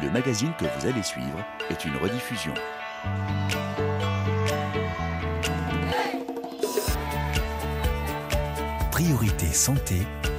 Le magazine que vous allez suivre est une rediffusion. Priorité santé.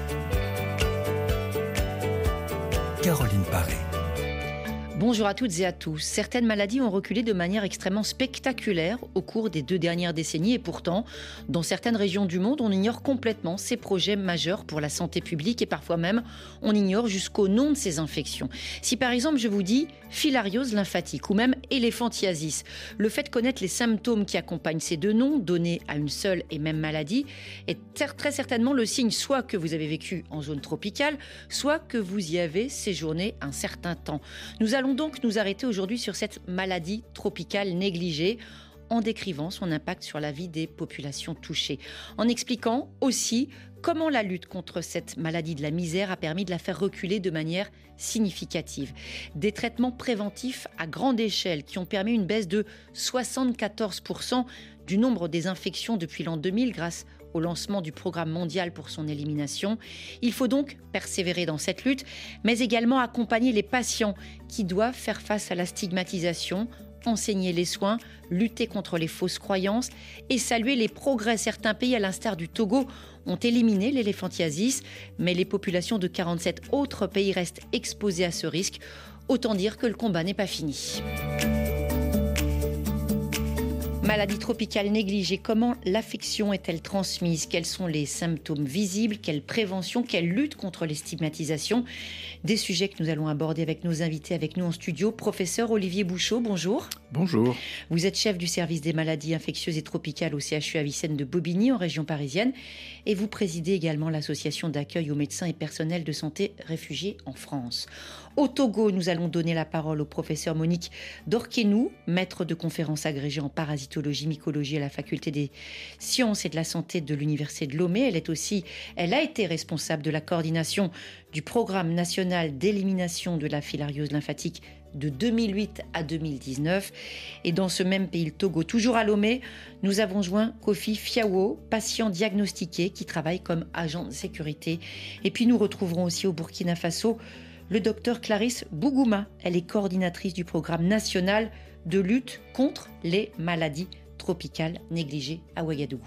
Caroline Paré. Bonjour à toutes et à tous. Certaines maladies ont reculé de manière extrêmement spectaculaire au cours des 2 dernières décennies et pourtant, dans certaines régions du monde, on ignore complètement ces projets majeurs pour la santé publique et parfois même, on ignore jusqu'au nom de ces infections. Si par exemple je vous dis filariose lymphatique ou même éléphantiasis, le fait de connaître les symptômes qui accompagnent ces 2 noms donnés à une seule et même maladie est très certainement le signe soit que vous avez vécu en zone tropicale, soit que vous y avez séjourné un certain temps. Nous allons donc nous arrêter aujourd'hui sur cette maladie tropicale négligée en décrivant son impact sur la vie des populations touchées, en expliquant aussi comment la lutte contre cette maladie de la misère a permis de la faire reculer de manière significative. Des traitements préventifs à grande échelle qui ont permis une baisse de 74% du nombre des infections depuis l'an 2000 grâce au lancement du programme mondial pour son élimination. Il faut donc persévérer dans cette lutte, mais également accompagner les patients qui doivent faire face à la stigmatisation, enseigner les soins, lutter contre les fausses croyances et saluer les progrès. Certains pays, à l'instar du Togo, ont éliminé l'éléphantiasis, mais les populations de 47 autres pays restent exposées à ce risque. Autant dire que le combat n'est pas fini. Maladie tropicale négligée, comment l'affection est-elle transmise? Quels sont les symptômes visibles? Quelle prévention? Quelle lutte contre les stigmatisations? Des sujets que nous allons aborder avec nos invités, avec nous en studio. Professeur Olivier Bouchot, bonjour. Bonjour. Vous êtes chef du service des maladies infectieuses et tropicales au CHU Avicenne de Bobigny, en région parisienne. Et vous présidez également l'association d'accueil aux médecins et personnels de santé réfugiés en France. Au Togo, nous allons donner la parole au professeur Monique Dorkenou, maître de conférences agrégée en parasitologie, mycologie à la faculté des sciences et de la santé de l'université de Lomé. Elle a été responsable de la coordination du programme national d'élimination de la filariose lymphatique de 2008 à 2019. Et dans ce même pays, le Togo, toujours à Lomé, nous avons joint Kofi Fiawo, patient diagnostiqué qui travaille comme agent de sécurité. Et puis nous retrouverons aussi au Burkina Faso le docteur Clarisse Bougouma. Elle est coordinatrice du programme national de lutte contre les maladies tropicales négligées à Ouagadougou.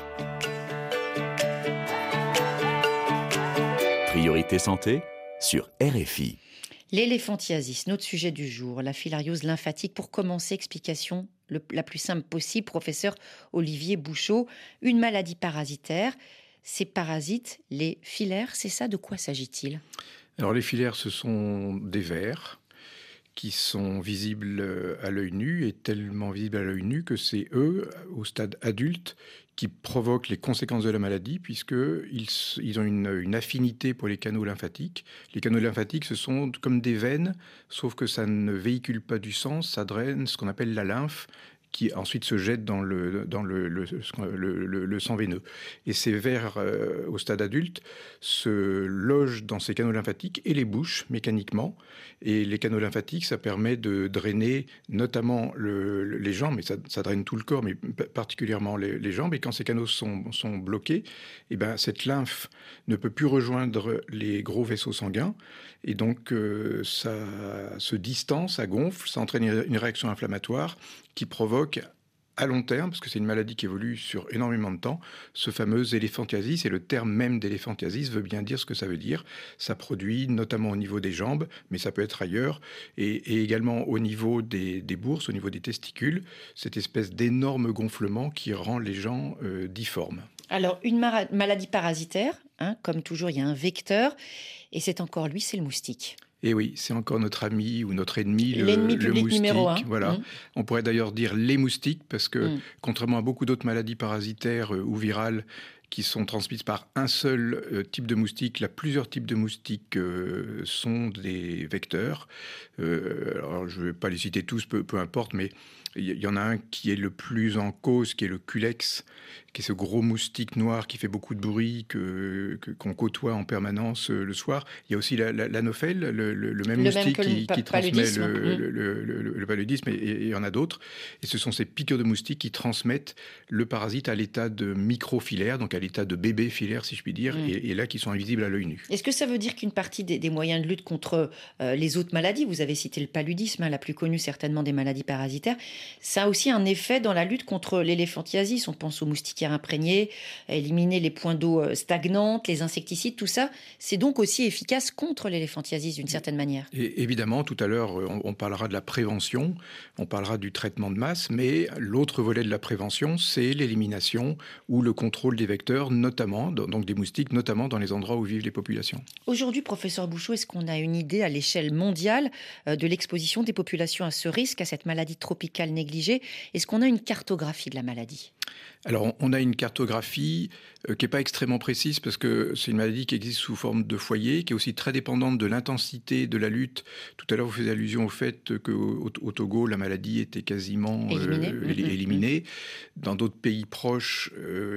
Priorité santé sur RFI. L'éléphantiasis, notre sujet du jour, la filariose lymphatique. Pour commencer, explication la plus simple possible, professeur Olivier Bouchot. Une maladie parasitaire, ces parasites, les filaires, c'est ça? De quoi s'agit-il? Alors les filaires, ce sont des vers qui sont visibles à l'œil nu et tellement visibles à l'œil nu que c'est eux, au stade adulte, qui provoquent les conséquences de la maladie puisqu'ils ont une affinité pour les canaux lymphatiques. Les canaux lymphatiques, ce sont comme des veines, sauf que ça ne véhicule pas du sang, ça draine ce qu'on appelle la lymphe, qui ensuite se jette dans le sang veineux. Et ces vers, au stade adulte, se logent dans ces canaux lymphatiques et les bouchent mécaniquement. Et les canaux lymphatiques, ça permet de drainer notamment les jambes, mais ça draine tout le corps, mais particulièrement les jambes. Et quand ces canaux sont bloqués, eh ben, cette lymphe ne peut plus rejoindre les gros vaisseaux sanguins. Et donc, ça se distance, ça gonfle, ça entraîne une réaction inflammatoire qui provoque à long terme, parce que c'est une maladie qui évolue sur énormément de temps, ce fameux éléphantiasis, et le terme même d'éléphantiasis veut bien dire ce que ça veut dire. Ça produit notamment au niveau des jambes, mais ça peut être ailleurs, et également au niveau des bourses, au niveau des testicules, cette espèce d'énorme gonflement qui rend les gens difformes. Alors, une maladie parasitaire, comme toujours, il y a un vecteur, et c'est encore lui, c'est le moustique. Et oui, c'est encore notre ami ou notre ennemi, l'ennemi le public moustique. numéro 1. Voilà. On pourrait d'ailleurs dire les moustiques, parce que contrairement à beaucoup d'autres maladies parasitaires ou virales qui sont transmises par un seul type de moustique, là, plusieurs types de moustiques sont des vecteurs. Alors, je ne vais pas les citer tous, peu importe, mais il y en a un qui est le plus en cause, qui est le culex, qui est ce gros moustique noir qui fait beaucoup de bruit, qu'on côtoie en permanence le soir. Il y a aussi l'anophèle, le même moustique qui transmet le paludisme, et il y en a d'autres. Et ce sont ces piqûres de moustiques qui transmettent le parasite à l'état de microfilaire, donc à l'état de bébé filaire, si je puis dire, et là qui sont invisibles à l'œil nu. Est-ce que ça veut dire qu'une partie des moyens de lutte contre les autres maladies, vous avez cité le paludisme, la plus connue certainement des maladies parasitaires, ça a aussi un effet dans la lutte contre l'éléphantiasis? On pense aux moustiquaires imprégnés, à éliminer les points d'eau stagnantes, les insecticides, tout ça, c'est donc aussi efficace contre l'éléphantiasis d'une certaine manière. Et évidemment, tout à l'heure, on parlera de la prévention, on parlera du traitement de masse, mais l'autre volet de la prévention, c'est l'élimination ou le contrôle des vecteurs, notamment, donc des moustiques, notamment dans les endroits où vivent les populations. Aujourd'hui, professeur Bouchot, est-ce qu'on a une idée à l'échelle mondiale de l'exposition des populations à ce risque, à cette maladie tropicale négligée? Est-ce qu'on a une cartographie de la maladie? Alors, on a une cartographie qui n'est pas extrêmement précise parce que c'est une maladie qui existe sous forme de foyer, qui est aussi très dépendante de l'intensité de la lutte. Tout à l'heure, vous faisiez allusion au fait qu'au Togo, la maladie était quasiment éliminée. Dans d'autres pays proches,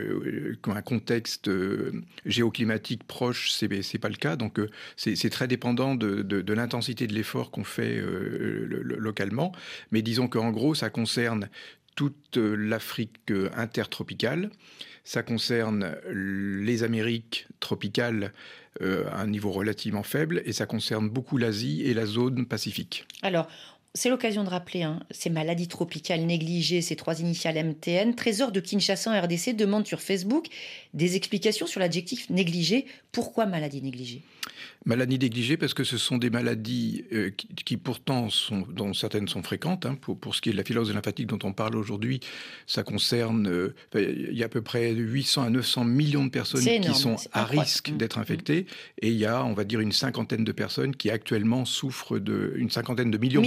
qui ont un contexte géoclimatique proche, c'est pas le cas. Donc, c'est très dépendant de l'intensité de l'effort qu'on fait localement. Mais disons qu'en gros, ça concerne toute l'Afrique intertropicale. Ça concerne les Amériques tropicales à un niveau relativement faible, et ça concerne beaucoup l'Asie et la zone Pacifique. Alors, c'est l'occasion de rappeler ces maladies tropicales négligées, ces 3 initiales MTN. Trésor de Kinshasa en RDC demande sur Facebook des explications sur l'adjectif négligé. Pourquoi maladie négligée ? Maladies négligées parce que ce sont des maladies qui pourtant, dont certaines sont fréquentes. Pour ce qui est de la filariose lymphatique dont on parle aujourd'hui, ça concerne, il y a à peu près 800 à 900 millions de personnes qui sont à risque d'être infectées. Et il y a, on va dire, une cinquantaine de personnes qui actuellement souffrent une cinquantaine de millions.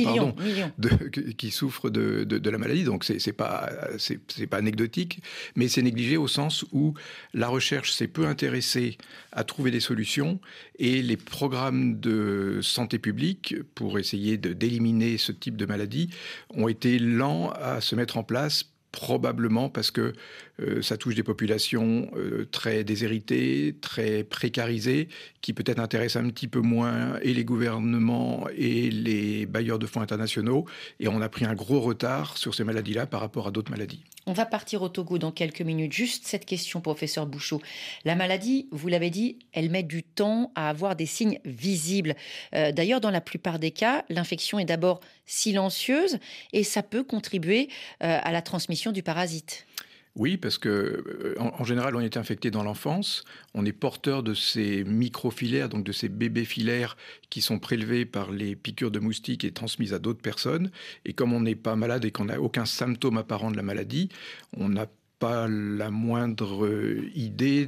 Qui souffrent de la maladie. Donc c'est pas anecdotique, mais c'est négligé au sens où la recherche s'est peu intéressée à trouver des solutions, et les programmes de santé publique pour essayer d'éliminer ce type de maladie ont été lents à se mettre en place, probablement parce que ça touche des populations très déshéritées, très précarisées, qui peut-être intéressent un petit peu moins et les gouvernements et les bailleurs de fonds internationaux. Et on a pris un gros retard sur ces maladies-là par rapport à d'autres maladies. On va partir au Togo dans quelques minutes. Juste cette question, professeur Bouchot. La maladie, vous l'avez dit, elle met du temps à avoir des signes visibles. D'ailleurs, dans la plupart des cas, l'infection est d'abord silencieuse et ça peut contribuer à la transmission du parasite. Oui, parce que en général, on est infecté dans l'enfance. On est porteur de ces microfilaires, donc de ces bébés filaires qui sont prélevés par les piqûres de moustiques et transmises à d'autres personnes. Et comme on n'est pas malade et qu'on n'a aucun symptôme apparent de la maladie, on n'a pas la moindre idée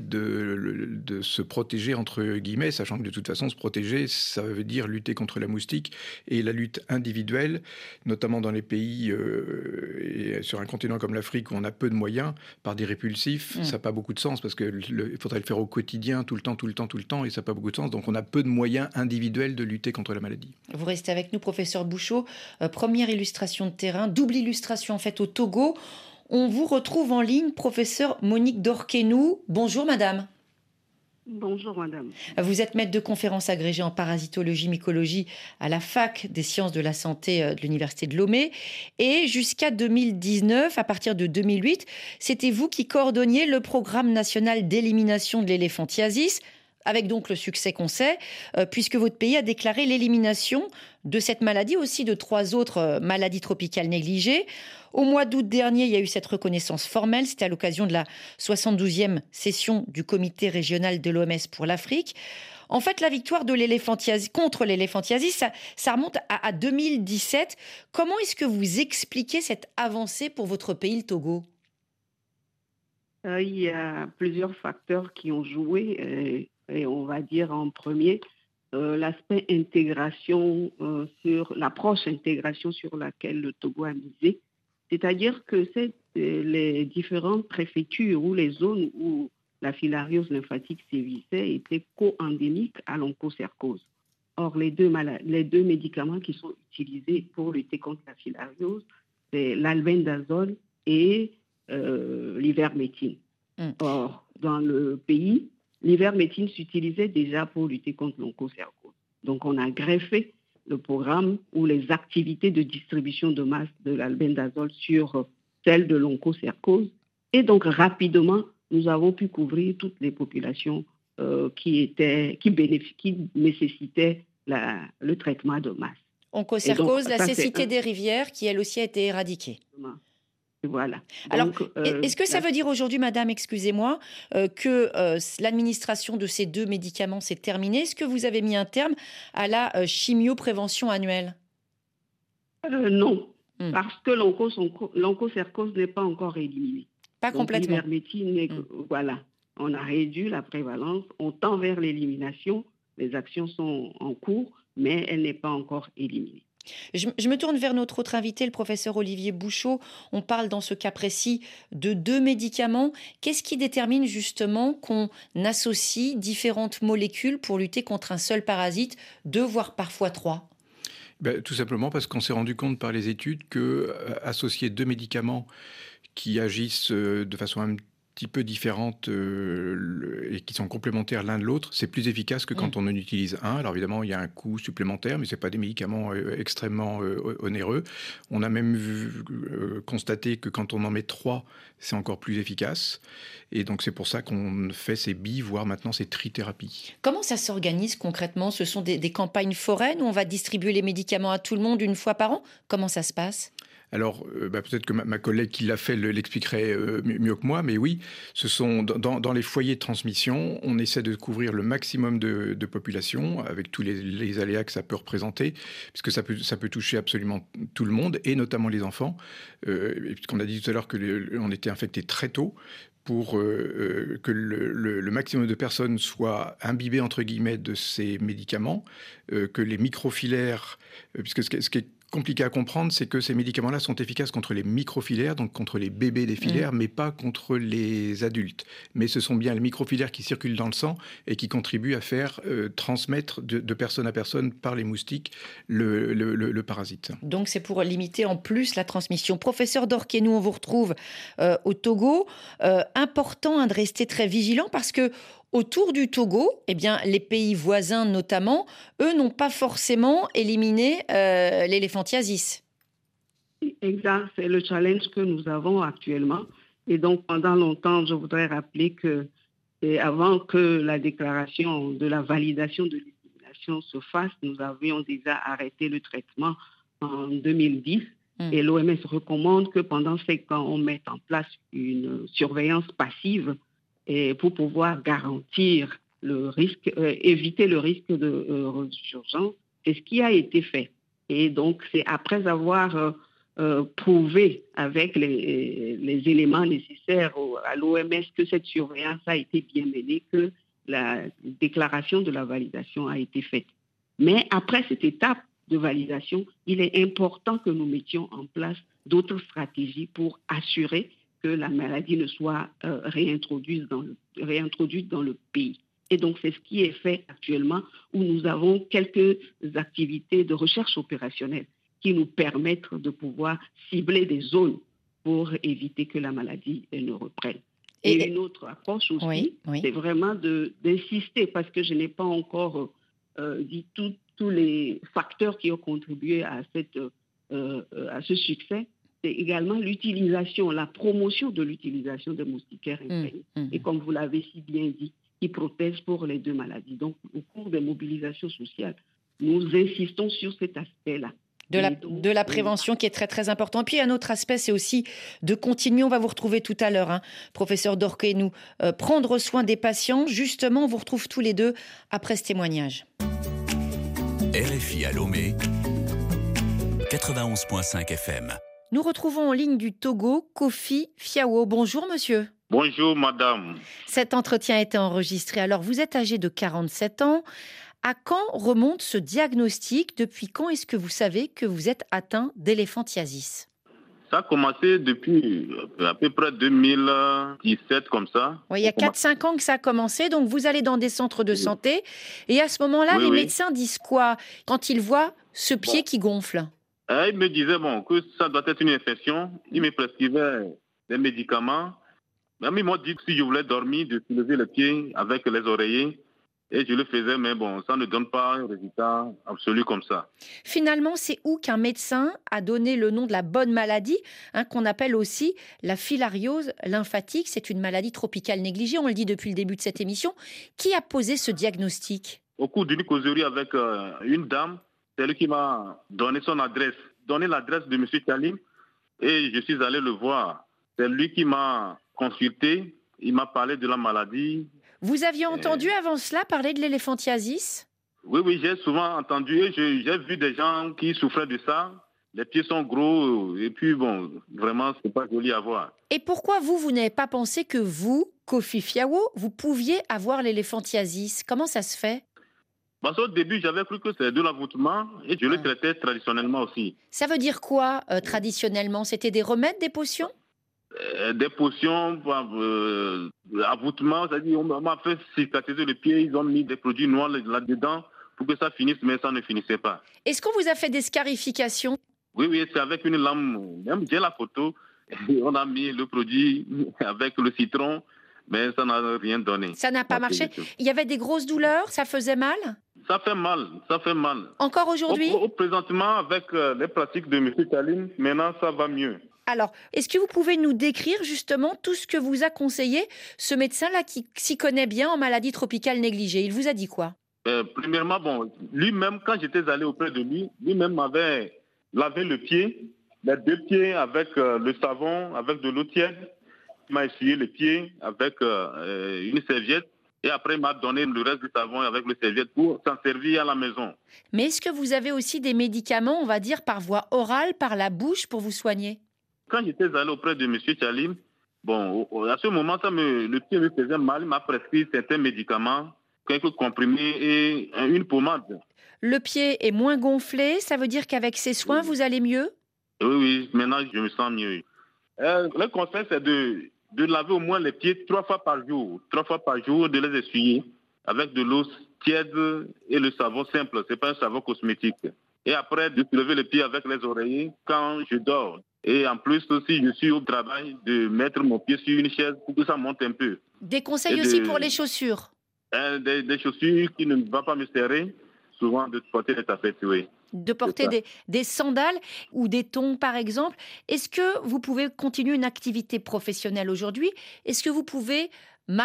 de se protéger, entre guillemets, sachant que de toute façon, se protéger, ça veut dire lutter contre la moustique. Et la lutte individuelle, notamment dans les pays et sur un continent comme l'Afrique où on a peu de moyens, par des répulsifs, ça n'a pas beaucoup de sens parce qu'il faudrait le faire au quotidien, tout le temps, et ça n'a pas beaucoup de sens. Donc on a peu de moyens individuels de lutter contre la maladie. Vous restez avec nous, professeur Bouchot. Première illustration de terrain, double illustration en fait au Togo. On vous retrouve en ligne, professeur Monique Dorquenou. Bonjour madame. Bonjour madame. Vous êtes maître de conférence agrégée en parasitologie, mycologie à la fac des sciences de la santé de l'université de Lomé. Et jusqu'à 2019, à partir de 2008, c'était vous qui coordonniez le programme national d'élimination de l'éléphantiasis, avec donc le succès qu'on sait, puisque votre pays a déclaré l'élimination de cette maladie, aussi de 3 autres maladies tropicales négligées. Au mois d'août dernier, il y a eu cette reconnaissance formelle. C'était à l'occasion de la 72e session du comité régional de l'OMS pour l'Afrique. En fait, la victoire de contre l'éléphantiasis, ça remonte à 2017. Comment est-ce que vous expliquez cette avancée pour votre pays, le Togo ? Il y a plusieurs facteurs qui ont joué. Et on va dire en premier, l'aspect intégration, sur l'approche intégration sur laquelle le Togo a misé. C'est-à-dire que c'est les différentes préfectures ou les zones où la filariose lymphatique sévissait étaient co-endémiques à l'onchocercose. Or, les deux médicaments qui sont utilisés pour lutter contre la filariose, c'est l'albendazole et l'iverméctine. Or, dans le pays, l'iverméctine s'utilisait déjà pour lutter contre l'onchocercose. Donc, on a greffé le programme ou les activités de distribution de masse de l'albendazole sur celle de l'onchocercose. Et donc, rapidement, nous avons pu couvrir toutes les populations qui nécessitaient le traitement de masse. Onchocercose, la cécité des rivières, qui elle aussi a été éradiquée. Voilà. Alors, donc, est-ce que ça veut dire aujourd'hui, madame, excusez-moi, que l'administration de ces 2 médicaments s'est terminée? Est-ce que vous avez mis un terme à la chimioprévention annuelle? Non, parce que l'onchocercose n'est pas encore éliminée. Pas donc, complètement. L'iverméctine, voilà, on a réduit la prévalence, on tend vers l'élimination, les actions sont en cours, mais elle n'est pas encore éliminée. Je me tourne vers notre autre invité, le professeur Olivier Bouchot. On parle dans ce cas précis de 2 médicaments. Qu'est-ce qui détermine justement qu'on associe différentes molécules pour lutter contre un seul parasite, 2 voire parfois 3? Tout simplement parce qu'on s'est rendu compte par les études que associer 2 médicaments qui agissent de façon un petit peu différentes et qui sont complémentaires l'un de l'autre, c'est plus efficace que quand on en utilise un. Alors évidemment, il y a un coût supplémentaire, mais ce n'est pas des médicaments extrêmement onéreux. On a même constaté que quand on en met 3, c'est encore plus efficace. Et donc c'est pour ça qu'on fait ces voire maintenant ces trithérapies. Comment ça s'organise concrètement? Ce sont des campagnes foraines où on va distribuer les médicaments à tout le monde une fois par an? Comment ça se passe? Alors, peut-être que ma collègue qui l'a fait l'expliquerait mieux que moi, mais oui, ce sont dans les foyers de transmission, on essaie de couvrir le maximum de population avec tous les aléas que ça peut représenter, puisque ça peut toucher absolument tout le monde, et notamment les enfants, puisqu'on a dit tout à l'heure qu'on était infecté très tôt, pour que le maximum de personnes soient imbibées, entre guillemets, de ces médicaments, que les microfilaires, puisque ce qui est compliqué à comprendre, c'est que ces médicaments-là sont efficaces contre les microfilaires, donc contre les bébés des filaires, mais pas contre les adultes. Mais ce sont bien les microfilaires qui circulent dans le sang et qui contribuent à faire transmettre de personne à personne par les moustiques le parasite. Donc c'est pour limiter en plus la transmission. Professeur Dorquet, nous on vous retrouve au Togo. Important de rester très vigilant parce que autour du Togo, eh bien, les pays voisins notamment, eux n'ont pas forcément éliminé l'éléphantiasis. Exact, c'est le challenge que nous avons actuellement. Et donc, pendant longtemps, je voudrais rappeler que avant que la déclaration de la validation de l'élimination se fasse, nous avions déjà arrêté le traitement en 2010. Et l'OMS recommande que pendant 5 ans, on mette en place une surveillance passive et pour pouvoir garantir le risque, éviter le risque de résurgence. C'est ce qui a été fait. Et donc, c'est après avoir prouvé avec les éléments nécessaires à l'OMS que cette surveillance a été bien menée, que la déclaration de la validation a été faite. Mais après cette étape de validation, il est important que nous mettions en place d'autres stratégies pour assurer que la maladie ne soit réintroduite dans le pays. Et donc, c'est ce qui est fait actuellement, où nous avons quelques activités de recherche opérationnelle qui nous permettent de pouvoir cibler des zones pour éviter que la maladie ne reprenne. Et une autre approche aussi, c'est vraiment d'insister, parce que je n'ai pas encore dit tous les facteurs qui ont contribué à ce succès. C'est également l'utilisation, la promotion de l'utilisation des moustiquaires internes. Et comme vous l'avez si bien dit, qui protègent pour les 2 maladies. Donc, au cours des mobilisations sociales, nous insistons sur cet aspect-là. De la prévention qui est très très important. Puis un autre aspect, c'est aussi de continuer, on va vous retrouver tout à l'heure, professeur Dorquet, nous, prendre soin des patients. Justement, on vous retrouve tous les 2 après ce témoignage. RFI à Lomé, 91.5 FM. Nous retrouvons en ligne du Togo, Kofi Fiawo. Bonjour monsieur. Bonjour madame. Cet entretien a été enregistré. Alors vous êtes âgé de 47 ans. À quand remonte ce diagnostic? Depuis quand est-ce que vous savez que vous êtes atteint d'éléphantiasis? Ça a commencé depuis à peu près 2017 comme ça. Oui, il y a 4-5 ans que ça a commencé. Donc vous allez dans des centres de santé. Et à ce moment-là, les médecins disent quoi quand ils voient ce pied qui gonfle? Il me disait que ça doit être une infection. Il me prescrivait des médicaments. Même ils m'ont dit que si je voulais dormir, de soulever les pieds avec les oreillers. Et je le faisais, mais bon, ça ne donne pas un résultat absolu comme ça. Finalement, c'est où qu'un médecin a donné le nom de la bonne maladie, qu'on appelle aussi la filariose lymphatique. C'est une maladie tropicale négligée, on le dit depuis le début de cette émission. Qui a posé ce diagnostic ? Au cours d'une causerie avec une dame, c'est lui qui m'a donné son adresse, donné l'adresse de M. Tchalim, et je suis allé le voir. C'est lui qui m'a consulté, il m'a parlé de la maladie. Vous aviez entendu avant cela parler de l'éléphantiasis ? Oui, j'ai souvent entendu et j'ai vu des gens qui souffraient de ça. Les pieds sont gros et puis bon, vraiment, c'est pas joli à voir. Et pourquoi vous n'avez pas pensé que vous, Kofi Fiawo, vous pouviez avoir l'éléphantiasis ? Comment ça se fait ? Parce qu'au début, j'avais cru que c'était de l'avoutement et je le traitais traditionnellement aussi. Ça veut dire quoi, traditionnellement ? C'était des remèdes, des potions ? Des potions, avoutement, c'est-à-dire on m'a fait cicatriser le pied, ils ont mis des produits noirs là-dedans pour que ça finisse, mais ça ne finissait pas. Est-ce qu'on vous a fait des scarifications ? Oui, c'est avec une lame, même j'ai la photo, on a mis le produit avec le citron, mais ça n'a rien donné. Ça n'a pas marché ? Il y avait des grosses douleurs ? Ça faisait mal ? Ça fait mal. Encore aujourd'hui ? Présentement, avec les pratiques de M. Tchalim, maintenant ça va mieux. Alors, est-ce que vous pouvez nous décrire justement tout ce que vous a conseillé ce médecin-là qui s'y connaît bien en maladies tropicales négligées ? Il vous a dit quoi ? Premièrement, lui-même, quand j'étais allé auprès de lui, lui-même m'avait lavé le pied, les deux pieds avec le savon, avec de l'eau tiède. Il m'a essuyé les pieds avec une serviette et après il m'a donné le reste du savon avec le serviette pour s'en servir à la maison. Mais est-ce que vous avez aussi des médicaments, on va dire, par voie orale, par la bouche pour vous soigner ? Quand j'étais allé auprès de M. Tchalim, à ce moment, le pied me faisait mal. Il m'a prescrit certains médicaments, quelques comprimés et une pommade. Le pied est moins gonflé, ça veut dire qu'avec ces soins, vous allez mieux ? Oui, maintenant je me sens mieux. Le conseil, c'est de laver au moins les pieds 3 fois par jour. 3 fois par jour, de les essuyer avec de l'eau tiède et le savon simple. Ce n'est pas un savon cosmétique. Et après, de lever les pieds avec les oreillers quand je dors. Et en plus, aussi, je suis au travail de mettre mon pied sur une chaise pour que ça monte un peu. Des conseils aussi pour les chaussures ? Des chaussures qui ne vont pas me serrer, souvent de porter des tapettes, oui. De porter des sandales ou des tongs, par exemple. Est-ce que vous pouvez continuer une activité professionnelle aujourd'hui ? Est-ce que vous pouvez marcher ?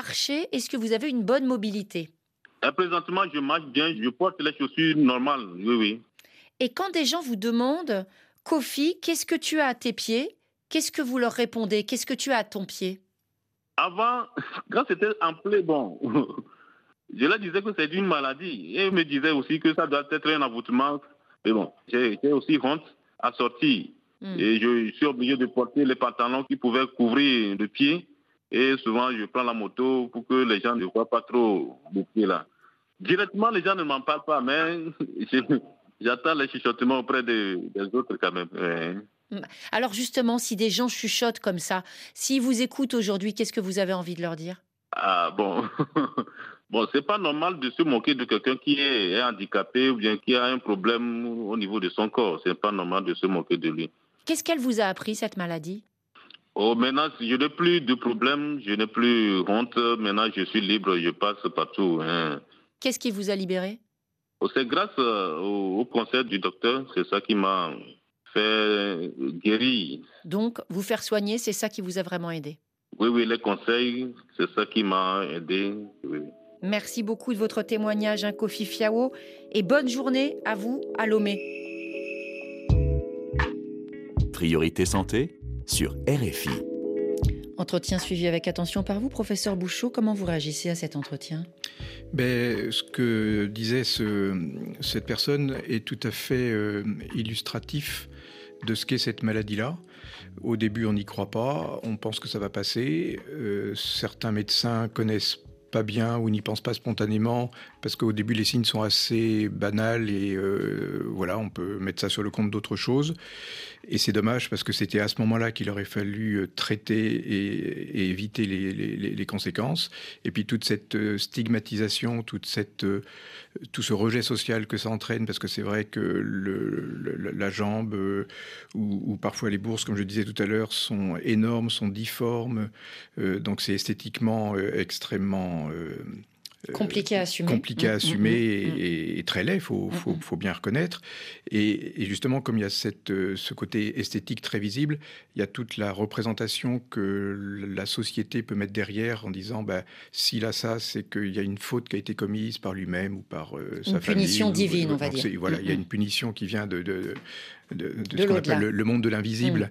Est-ce que vous avez une bonne mobilité ? Présentement, je marche bien, je porte les chaussures normales, oui. Et quand des gens vous demandent... Kofi, qu'est-ce que tu as à tes pieds ? Qu'est-ce que vous leur répondez ? Qu'est-ce que tu as à ton pied ? Avant, quand c'était en plaie, je leur disais que c'est une maladie. Et ils me disaient aussi que ça doit être un avoutement. Mais j'ai aussi honte à sortir. Et je suis obligé de porter les pantalons qui pouvaient couvrir le pied. Et souvent, je prends la moto pour que les gens ne voient pas trop le pied là. Directement, les gens ne m'en parlent pas, mais... J'attends les chuchotements auprès des autres quand même. Alors justement, si des gens chuchotent comme ça, s'ils vous écoutent aujourd'hui, qu'est-ce que vous avez envie de leur dire ? C'est pas normal de se moquer de quelqu'un qui est handicapé ou bien qui a un problème au niveau de son corps. C'est pas normal de se moquer de lui. Qu'est-ce qu'elle vous a appris, cette maladie ? Maintenant, je n'ai plus de problème, je n'ai plus honte. Maintenant, je suis libre, je passe partout. Qu'est-ce qui vous a libéré ? C'est grâce au conseil du docteur, c'est ça qui m'a fait guérir. Donc, vous faire soigner, c'est ça qui vous a vraiment aidé ? Oui, les conseils, c'est ça qui m'a aidé. Oui. Merci beaucoup de votre témoignage, Kofi Fiawo, et bonne journée à vous, à Lomé. Priorité santé sur RFI. Entretien suivi avec attention par vous, professeur Bouchot. Comment vous réagissez à cet entretien ? Ce que disait cette personne est tout à fait illustratif de ce qu'est cette maladie-là. Au début, on n'y croit pas, on pense que ça va passer. Certains médecins connaissent pas bien ou n'y pensent pas spontanément parce qu'au début, les signes sont assez banals et voilà, on peut mettre ça sur le compte d'autres choses. Et c'est dommage parce que c'était à ce moment-là qu'il aurait fallu traiter et éviter les conséquences. Et puis toute cette stigmatisation, tout ce rejet social que ça entraîne, parce que c'est vrai que la jambe ou parfois les bourses, comme je disais tout à l'heure, sont énormes, sont difformes. Donc c'est esthétiquement extrêmement... compliqué à assumer. Compliqué à assumer et très laid, faut bien reconnaître. Et justement, comme il y a ce côté esthétique très visible, il y a toute la représentation que la société peut mettre derrière en disant s'il a ça, c'est qu'il y a une faute qui a été commise par lui-même ou par sa famille. Une punition divine, on va dire. Voilà, il y a une punition qui vient de ce qu'on appelle le monde de l'invisible.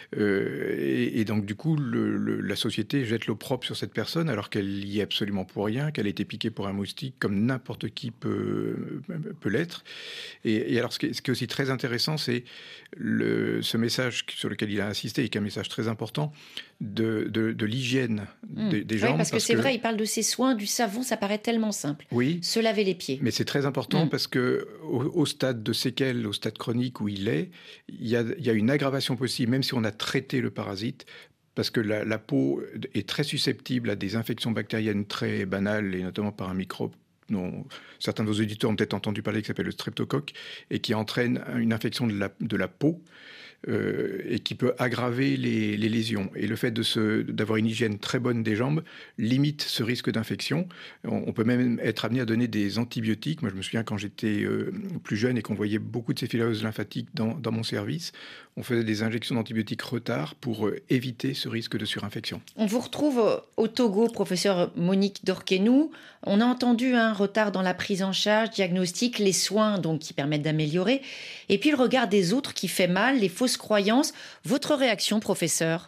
Et donc, du coup, la société jette l'opprobre sur cette personne alors qu'elle y est absolument pour rien, qu'elle a été piquée pour un moustique comme n'importe qui peut l'être. Et alors, ce qui est aussi très intéressant, c'est ce message sur lequel il a insisté et qui est un message très important de l'hygiène des jambes. Oui, parce que c'est vrai, il parle de ses soins, du savon, ça paraît tellement simple. Oui. Se laver les pieds. Mais c'est très important parce que au stade de séquelles, au stade chronique où il est, il y a une aggravation possible, même si on a traité le parasite, parce que la peau est très susceptible à des infections bactériennes très banales, et notamment par un microbe dont certains de vos auditeurs ont peut-être entendu parler, qui s'appelle le streptocoque, et qui entraîne une infection de la peau, et qui peut aggraver les lésions. Et le fait d'avoir une hygiène très bonne des jambes limite ce risque d'infection. On peut même être amené à donner des antibiotiques. Moi, je me souviens quand j'étais plus jeune et qu'on voyait beaucoup de céphalose lymphatique dans mon service, on faisait des injections d'antibiotiques retard pour éviter ce risque de surinfection. On vous retrouve au Togo, professeur Monique Dorquenou. On a entendu un retard dans la prise en charge, diagnostic, les soins donc qui permettent d'améliorer, et puis le regard des autres qui fait mal, les fausses croyances. Votre réaction, professeur?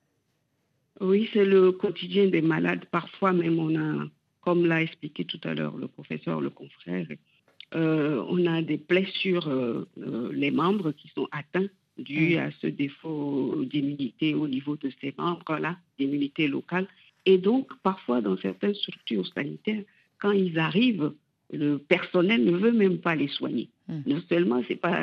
Oui, c'est le quotidien des malades. Parfois même, on a, comme l'a expliqué tout à l'heure le professeur, le confrère, on a des plaies sur les membres qui sont atteints dû à ce défaut d'immunité au niveau de ces membres-là, d'immunité locale. Et donc, parfois, dans certaines structures sanitaires, quand ils arrivent, le personnel ne veut même pas les soigner. Non seulement ce n'est pas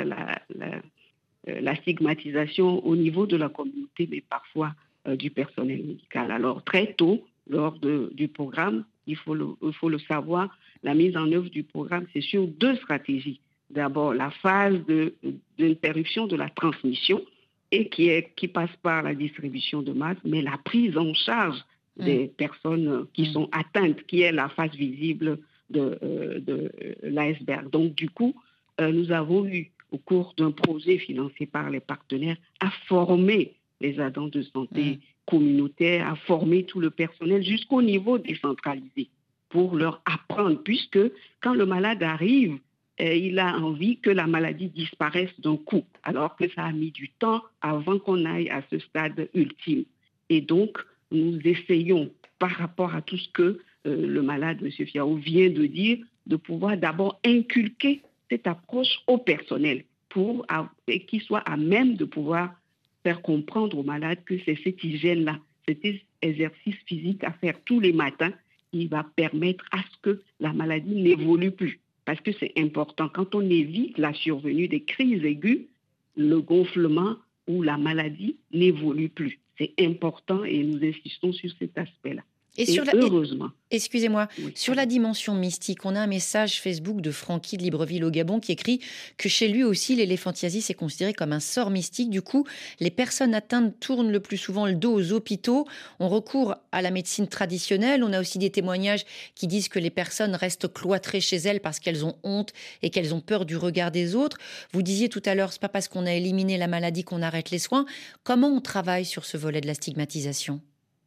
la stigmatisation au niveau de la communauté, mais parfois du personnel médical. Alors, très tôt, lors du programme, il faut le savoir, la mise en œuvre du programme, c'est sur 2 stratégies. D'abord, la phase d'interruption de la transmission et qui passe par la distribution de masse, mais la prise en charge des personnes qui sont atteintes, qui est la face visible de l'iceberg. Donc, du coup, nous avons eu, au cours d'un projet financé par les partenaires, à former les agents de santé communautaires, à former tout le personnel jusqu'au niveau décentralisé pour leur apprendre, puisque quand le malade arrive, il a envie que la maladie disparaisse d'un coup, alors que ça a mis du temps avant qu'on aille à ce stade ultime. Et donc, nous essayons, par rapport à tout ce que le malade, M. Fiao, vient de dire, de pouvoir d'abord inculquer cette approche au personnel pour qu'il soit à même de pouvoir faire comprendre au malade que c'est cette hygiène-là, cet exercice physique à faire tous les matins qui va permettre à ce que la maladie n'évolue plus. Parce que c'est important, quand on évite la survenue des crises aiguës, le gonflement ou la maladie n'évolue plus. C'est important et nous insistons sur cet aspect-là. Heureusement. Excusez-moi, sur la dimension mystique, on a un message Facebook de Francky de Libreville au Gabon qui écrit que chez lui aussi, l'éléphantiasis est considéré comme un sort mystique. Du coup, les personnes atteintes tournent le plus souvent le dos aux hôpitaux. On recourt à la médecine traditionnelle. On a aussi des témoignages qui disent que les personnes restent cloîtrées chez elles parce qu'elles ont honte et qu'elles ont peur du regard des autres. Vous disiez tout à l'heure, c'est pas parce qu'on a éliminé la maladie qu'on arrête les soins. Comment on travaille sur ce volet de la stigmatisation ?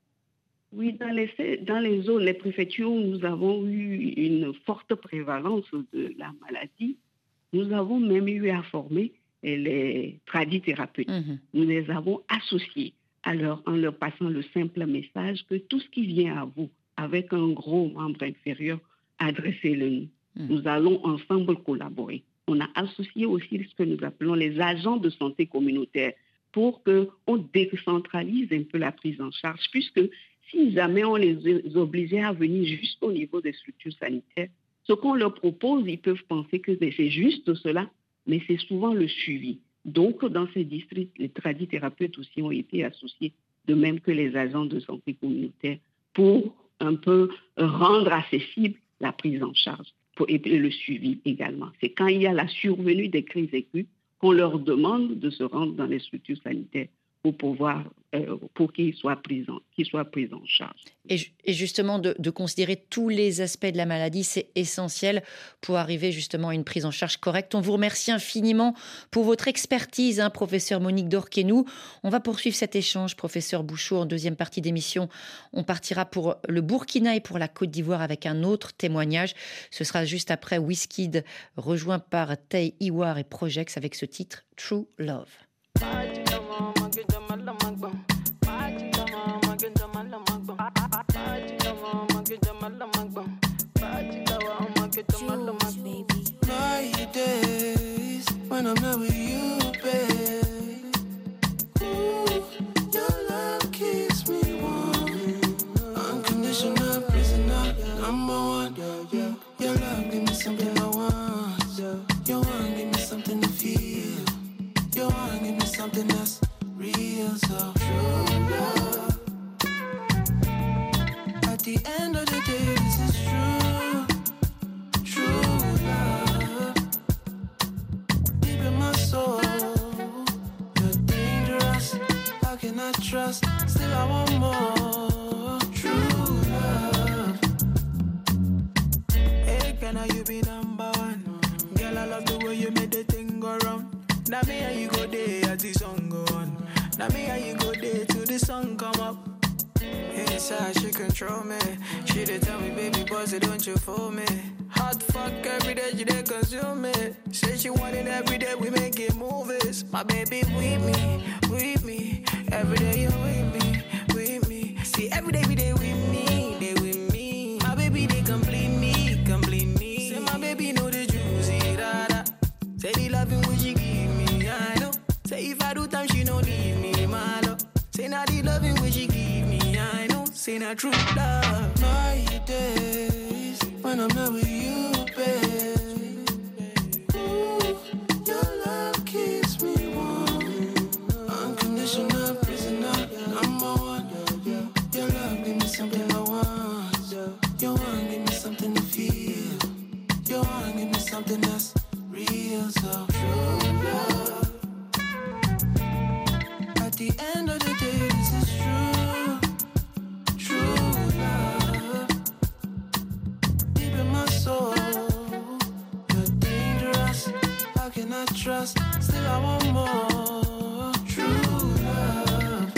Oui, dans les zones, les préfectures où nous avons eu une forte prévalence de la maladie, nous avons même eu à former les tradithérapeutes. Nous les avons associés en leur passant le simple message que tout ce qui vient à vous avec un gros membre inférieur, adressez-le nous. Nous allons ensemble collaborer. On a associé aussi ce que nous appelons les agents de santé communautaire pour qu'on décentralise un peu la prise en charge, puisque si jamais on les obligeait à venir jusqu'au niveau des structures sanitaires, Ce qu'on leur propose, ils peuvent penser que c'est juste cela, mais c'est souvent le suivi. Donc, dans ces districts, les tradithérapeutes aussi ont été associés, de même que les agents de santé communautaire, pour un peu rendre accessible la prise en charge et le suivi également. C'est quand il y a la survenue des crises aiguës qu'on leur demande de se rendre dans les structures sanitaires pour qu'ils soient pris en charge. Et justement, de considérer tous les aspects de la maladie, c'est essentiel pour arriver justement à une prise en charge correcte. On vous remercie infiniment pour votre expertise, professeur Monique Dorquenou. On va poursuivre cet échange, professeur Bouchot, en deuxième partie d'émission. On partira pour le Burkina et pour la Côte d'Ivoire avec un autre témoignage. Ce sera juste après Wizkid, rejoint par Tay Iwar et Projex avec ce titre « True Love ». My days when I'm not with you, babe. Ooh, your love keeps me warm. Unconditional prisoner, number one. Your love give me something I want. Your one give me something to feel. Your one give me something that's real, so true love. At the end of the day, this is true. True love. Deep in my soul, you're dangerous. How can I trust? Still I want more. True love. Hey, can I you be number one? Girl, I love the way you made the thing go round. Now me and you go there as the song go on. Now me and you go there till the sun come up. Inside she control me. She dey tell me, baby, boss, don't you fool me. Hot fuck every day, she dey consume me. Say she want it every day, we making movies. My baby with me. Every day you with me. See, every day we dey with me. My baby, they complete me. Say my baby know the juicy, da. Say the loving when she give me, I know. Say if I do time, she no leave me, my love. Say now the loving when she give me, I know. Say not true love. My days when I'm not with you, babe. Ooh, your love keeps me warm. Unconditional prisoner, number one. Your love give me something I want. Your one give me something to feel. Your one give me something that's real, so true love. At the end of the day, this is true. True love. Deep in my soul, you're dangerous. How can I trust? Still I want more. True love.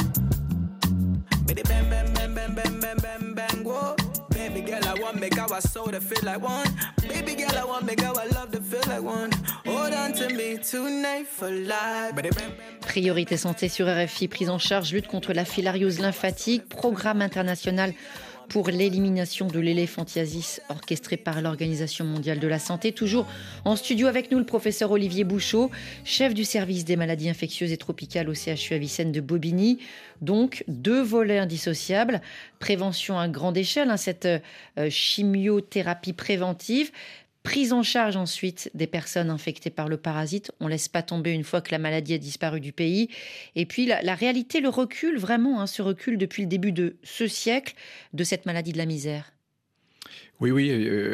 Baby, bang, bang, bang, bang, bang, bang, bang, bang, whoa. Baby girl, I want make our soul to feel like one. Baby girl, I want make our love to feel like one. Hold on to me tonight for life. Priorité santé sur RFI, prise en charge, lutte contre la filariose lymphatique, programme international pour l'élimination de l'éléphantiasis orchestré par l'Organisation mondiale de la santé. Toujours en studio avec nous le professeur Olivier Bouchot, chef du service des maladies infectieuses et tropicales au CHU Avicenne de Bobigny. Donc, 2 volets indissociables. Prévention à grande échelle, cette chimiothérapie préventive. Prise en charge ensuite des personnes infectées par le parasite. On ne laisse pas tomber une fois que la maladie a disparu du pays. Et puis la réalité, le recul, vraiment, ce recul depuis le début de ce siècle de cette maladie de la misère. Oui,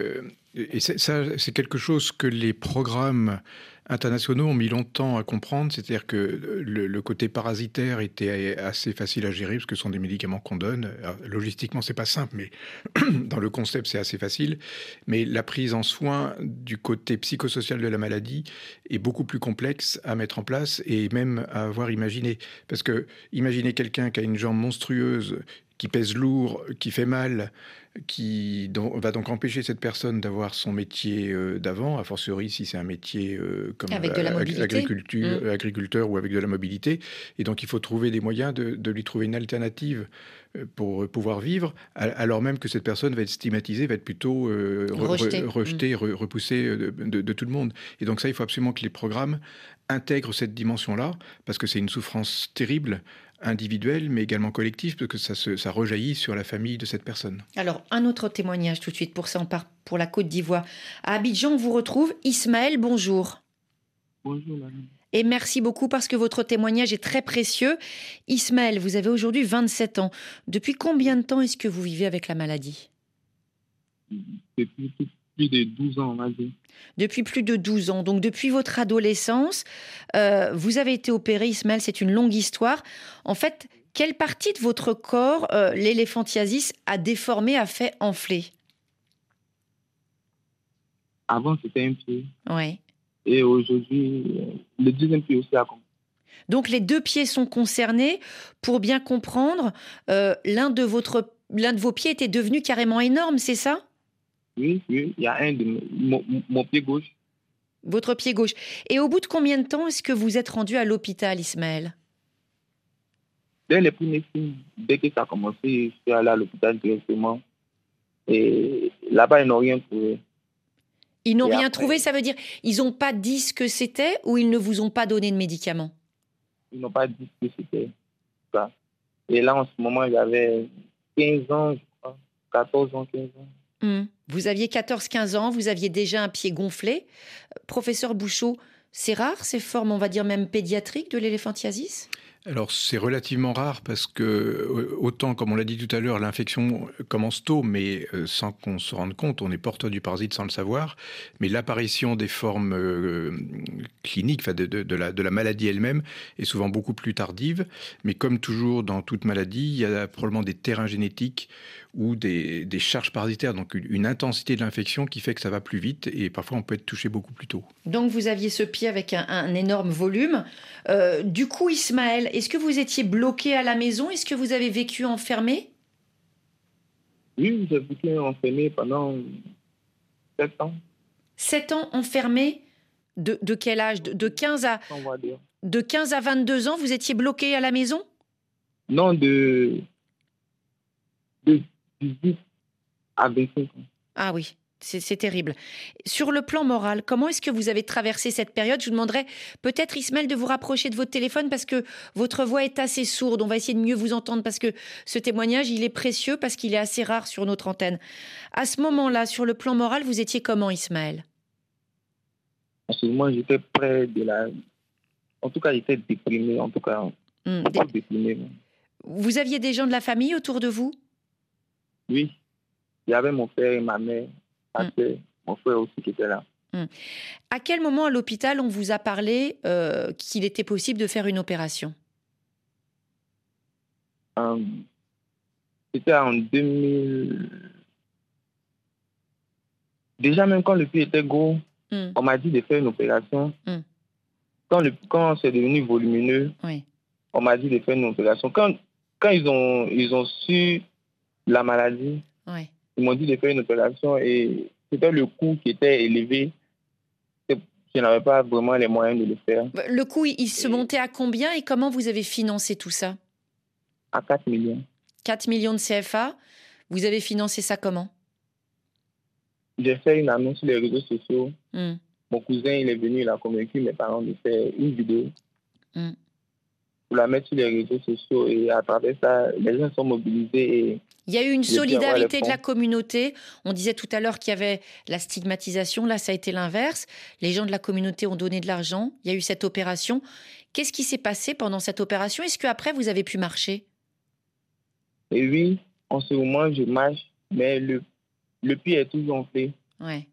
et ça, c'est quelque chose que les programmes internationaux ont mis longtemps à comprendre, c'est-à-dire que le côté parasitaire était assez facile à gérer, parce que ce sont des médicaments qu'on donne. Alors, logistiquement, c'est pas simple, mais dans le concept, c'est assez facile. Mais la prise en soin du côté psychosocial de la maladie est beaucoup plus complexe à mettre en place et même à avoir imaginé. Parce que imaginez quelqu'un qui a une jambe monstrueuse, qui pèse lourd, qui fait mal, qui va donc empêcher cette personne d'avoir son métier d'avant, a fortiori si c'est un métier comme avec de la mobilité. Agriculteur ou avec de la mobilité. Et donc il faut trouver des moyens de lui trouver une alternative pour pouvoir vivre, alors même que cette personne va être stigmatisée, va être plutôt rejetée, repoussée de tout le monde. Et donc ça, il faut absolument que les programmes intègrent cette dimension-là, parce que c'est une souffrance terrible, individuelle, mais également collective, parce que ça rejaillit sur la famille de cette personne. Alors, un autre témoignage tout de suite. Pour ça, on part pour la Côte d'Ivoire. À Abidjan, on vous retrouve. Ismaël, bonjour. Bonjour, madame. Et merci beaucoup parce que votre témoignage est très précieux. Ismaël, vous avez aujourd'hui 27 ans. Depuis combien de temps est-ce que vous vivez avec la maladie ? Depuis plus de 12 ans, on va dire. Depuis plus de 12 ans. Donc depuis votre adolescence, vous avez été opéré, Ismaël, c'est une longue histoire. En fait, quelle partie de votre corps l'éléphantiasis a déformé, a fait enfler ? Avant, c'était un pied. Oui. Et aujourd'hui, le deuxième pied aussi a compris. Donc les 2 pieds sont concernés. Pour bien comprendre, l'un de vos pieds était devenu carrément énorme, c'est ça ? Oui, il y a un de mon pied gauche. Votre pied gauche. Et au bout de combien de temps est-ce que vous êtes rendu à l'hôpital, Ismaël ? Dès les premiers signes, dès que ça a commencé, je suis allé à l'hôpital directement. Et là-bas, ils n'ont rien trouvé. Ils n'ont Et rien après- trouvé, ça veut dire ils n'ont pas dit ce que c'était ou ils ne vous ont pas donné de médicaments ? Ils n'ont pas dit ce que c'était ça. Et là, en ce moment, j'avais 15 ans, je crois. 14 ans, 15 ans. Vous aviez 14-15 ans, vous aviez déjà un pied gonflé. Professeur Bouchot, c'est rare ces formes, on va dire même pédiatriques de l'éléphantiasis ? Alors c'est relativement rare parce que autant, comme on l'a dit tout à l'heure, l'infection commence tôt, mais sans qu'on se rende compte, on est porteur du parasite sans le savoir. Mais l'apparition des formes cliniques, enfin de la maladie elle-même, est souvent beaucoup plus tardive. Mais comme toujours dans toute maladie, il y a probablement des terrains génétiques ou des charges parasitaires, donc une intensité de l'infection qui fait que ça va plus vite et parfois on peut être touché beaucoup plus tôt. Donc vous aviez ce pied avec un énorme volume. Du coup, Ismaël, est-ce que vous étiez bloqué à la maison ? Est-ce que vous avez vécu enfermé ? Oui, j'ai vécu enfermé pendant 7 ans, 7 ans enfermé ? De quel âge ? De 15 à, on va dire. de 15 à 22 ans, vous étiez bloqué à la maison ? Non, de 18 à 25 ans. Ah oui, c'est terrible. Sur le plan moral, comment est-ce que vous avez traversé cette période ? Je vous demanderais peut-être, Ismaël, de vous rapprocher de votre téléphone parce que votre voix est assez sourde. On va essayer de mieux vous entendre parce que ce témoignage, il est précieux parce qu'il est assez rare sur notre antenne. À ce moment-là, sur le plan moral, vous étiez comment, Ismaël ? Parce que moi, j'étais près de la... En tout cas, j'étais déprimé, en tout cas. Beaucoup déprimé. Vous aviez des gens de la famille autour de vous ? Oui. Il y avait mon frère et ma mère. Après, mon frère aussi qui était là. À quel moment à l'hôpital on vous a parlé qu'il était possible de faire une opération ? C'était en 2000... Déjà, même quand le pied était gros, on m'a dit de faire une opération. Quand c'est devenu volumineux, oui. On m'a dit de faire une opération. Quand ils ont su la maladie, oui. Ils m'ont dit de faire une opération et c'était le coût qui était élevé. Je n'avais pas vraiment les moyens de le faire. Le coût, il se montait à combien et comment vous avez financé tout ça ? À 4 millions. 4 millions de CFA. Vous avez financé ça comment ? J'ai fait une annonce sur les réseaux sociaux. Mon cousin, il est venu, il a convaincu mes parents de faire une vidéo pour la mettre sur les réseaux sociaux et à travers ça, les gens sont mobilisés et il y a eu une solidarité de la communauté. On disait tout à l'heure qu'il y avait la stigmatisation. Là, ça a été l'inverse. Les gens de la communauté ont donné de l'argent. Il y a eu cette opération. Qu'est-ce qui s'est passé pendant cette opération ? Est-ce qu'après, vous avez pu marcher ? Et oui, en ce moment, je marche, mais le pied est toujours enflé. Ouais.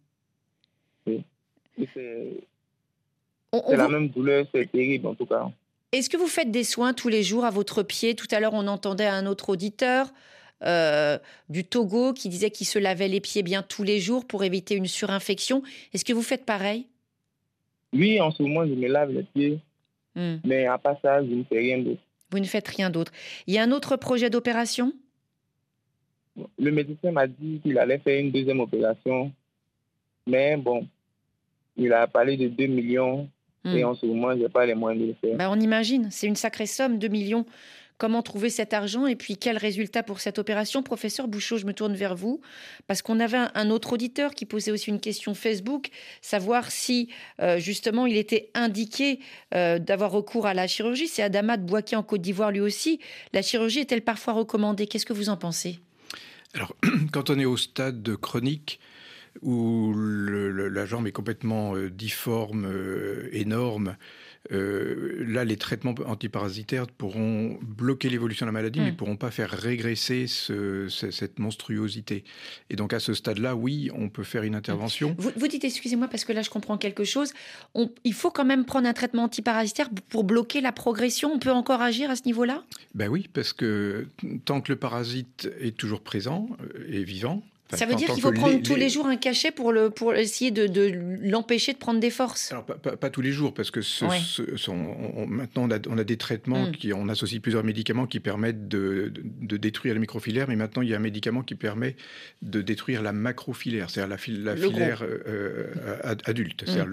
C'est la même douleur, c'est terrible en tout cas. Est-ce que vous faites des soins tous les jours à votre pied ? Tout à l'heure, on entendait un autre auditeur du Togo qui disait qu'il se lavait les pieds bien tous les jours pour éviter une surinfection. Est-ce que vous faites pareil ? Oui, en ce moment, je me lave les pieds. Mais à part ça, je ne fais rien d'autre. Vous ne faites rien d'autre. Il y a un autre projet d'opération ? Le médecin m'a dit qu'il allait faire une deuxième opération. Mais bon, il a parlé de 2 millions. Et en ce moment, je n'ai pas les moyens de le faire. On imagine, c'est une sacrée somme, 2 millions. Comment trouver cet argent et puis quel résultat pour cette opération ? Professeur Bouchot, je me tourne vers vous parce qu'on avait un autre auditeur qui posait aussi une question Facebook, savoir si justement il était indiqué d'avoir recours à la chirurgie. C'est Adama de Bouaké en Côte d'Ivoire lui aussi. La chirurgie est-elle parfois recommandée ? Qu'est-ce que vous en pensez ? Alors, quand on est au stade chronique, où la jambe est complètement difforme, énorme. Là, les traitements antiparasitaires pourront bloquer l'évolution de la maladie, mais ne pourront pas faire régresser cette monstruosité. Et donc, à ce stade-là, oui, on peut faire une intervention. Vous dites, excusez-moi, parce que là, je comprends quelque chose. Il faut quand même prendre un traitement antiparasitaire pour bloquer la progression. On peut encore agir à ce niveau-là ? Ben oui, parce que tant que le parasite est toujours présent et vivant, ça veut dire qu'il faut prendre tous les jours un cachet pour essayer de l'empêcher de prendre des forces. Alors, pas tous les jours, parce que maintenant, on a des traitements, on associe plusieurs médicaments qui permettent de détruire les microfilaires, mais maintenant, il y a un médicament qui permet de détruire la macrofilaire, c'est-à-dire la filaire adulte, c'est-à-dire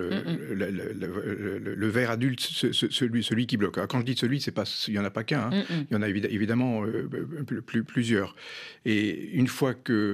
le ver adulte, celui qui bloque. Alors, quand je dis celui, il n'y en a pas qu'un, il y en a évidemment plusieurs. Et une fois que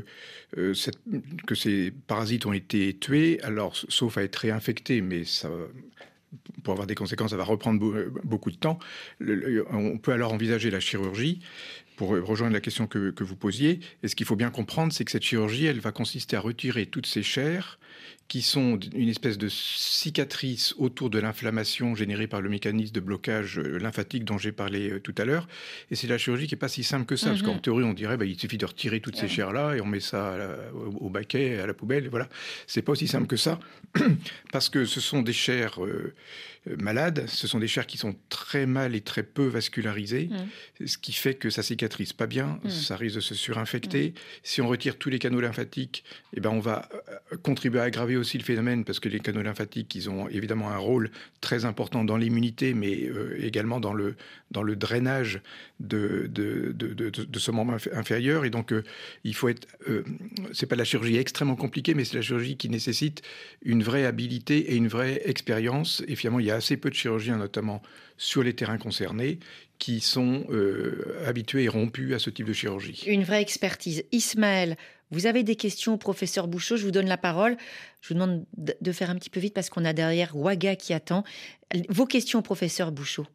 ces parasites ont été tués, alors sauf à être réinfectés, mais ça, pour avoir des conséquences, ça va reprendre beaucoup de temps. On peut alors envisager la chirurgie. Pour rejoindre la question que vous posiez, et ce qu'il faut bien comprendre, c'est que cette chirurgie, elle va consister à retirer toutes ces chairs qui sont une espèce de cicatrice autour de l'inflammation générée par le mécanisme de blocage lymphatique dont j'ai parlé tout à l'heure. Et c'est la chirurgie qui n'est pas si simple que ça, parce qu'en théorie, on dirait il suffit de retirer toutes ces chairs-là et on met ça au baquet, à la poubelle, et voilà. C'est pas aussi simple que ça, parce que ce sont des chairs malades, ce sont des chairs qui sont très mal et très peu vascularisées, ce qui fait que ça cicatrise pas bien, ça risque de se surinfecter. Si on retire tous les canaux lymphatiques, on va contribuer à aggraver aussi le phénomène, parce que les canaux lymphatiques, ils ont évidemment un rôle très important dans l'immunité, mais également dans le drainage de ce membre inférieur. Et donc, il faut être... c'est pas la chirurgie extrêmement compliquée, mais c'est la chirurgie qui nécessite une vraie habilité et une vraie expérience. Et finalement, il y a assez peu de chirurgiens, notamment sur les terrains concernés, qui sont habitués et rompus à ce type de chirurgie. Une vraie expertise. Ismaël, vous avez des questions au professeur Bouchot, je vous donne la parole. Je vous demande de faire un petit peu vite parce qu'on a derrière Waga qui attend. Vos questions au professeur Bouchot.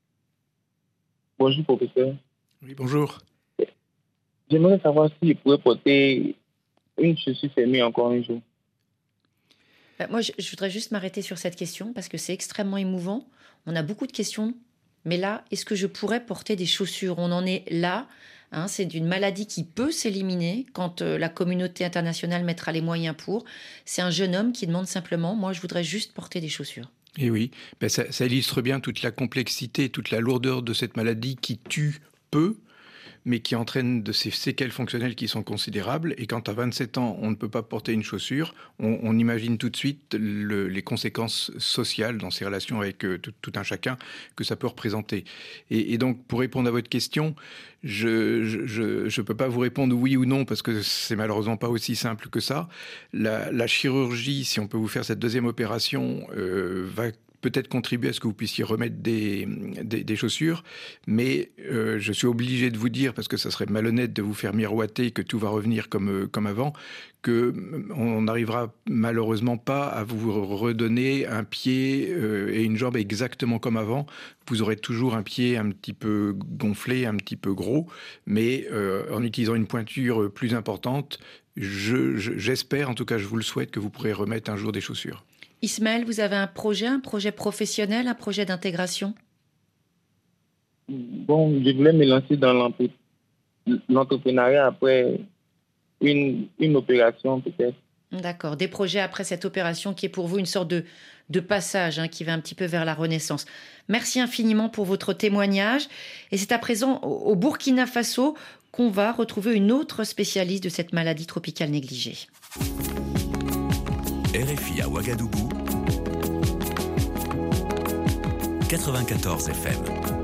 Bonjour, professeur. Oui, bonjour. J'aimerais savoir s'il pourrait porter une chaussure fermée encore un jour. Moi, je voudrais juste m'arrêter sur cette question parce que c'est extrêmement émouvant. On a beaucoup de questions. Mais là, est-ce que je pourrais porter des chaussures ? On en est là. C'est une maladie qui peut s'éliminer quand la communauté internationale mettra les moyens pour. C'est un jeune homme qui demande simplement, moi, je voudrais juste porter des chaussures. Et oui, ça illustre bien toute la complexité, toute la lourdeur de cette maladie qui tue peu, mais qui entraîne de ces séquelles fonctionnelles qui sont considérables. Et quand à 27 ans, on ne peut pas porter une chaussure, on imagine tout de suite les conséquences sociales dans ces relations avec tout un chacun que ça peut représenter. Et donc, pour répondre à votre question, je peux pas vous répondre oui ou non, parce que c'est malheureusement pas aussi simple que ça. La chirurgie, si on peut vous faire cette deuxième opération, va peut-être contribuer à ce que vous puissiez remettre des chaussures, mais je suis obligé de vous dire, parce que ça serait malhonnête de vous faire miroiter que tout va revenir comme avant, qu'on n'arrivera malheureusement pas à vous redonner un pied et une jambe exactement comme avant. Vous aurez toujours un pied un petit peu gonflé, un petit peu gros, mais en utilisant une pointure plus importante, j'espère, en tout cas je vous le souhaite, que vous pourrez remettre un jour des chaussures. Ismaël, vous avez un projet professionnel, un projet d'intégration ? Bon, je voulais me lancer dans l'entrepreneuriat après une opération peut-être. D'accord, des projets après cette opération qui est pour vous une sorte de passage qui va un petit peu vers la renaissance. Merci infiniment pour votre témoignage. Et c'est à présent au Burkina Faso qu'on va retrouver une autre spécialiste de cette maladie tropicale négligée. RFI à Ouagadougou, 94 FM.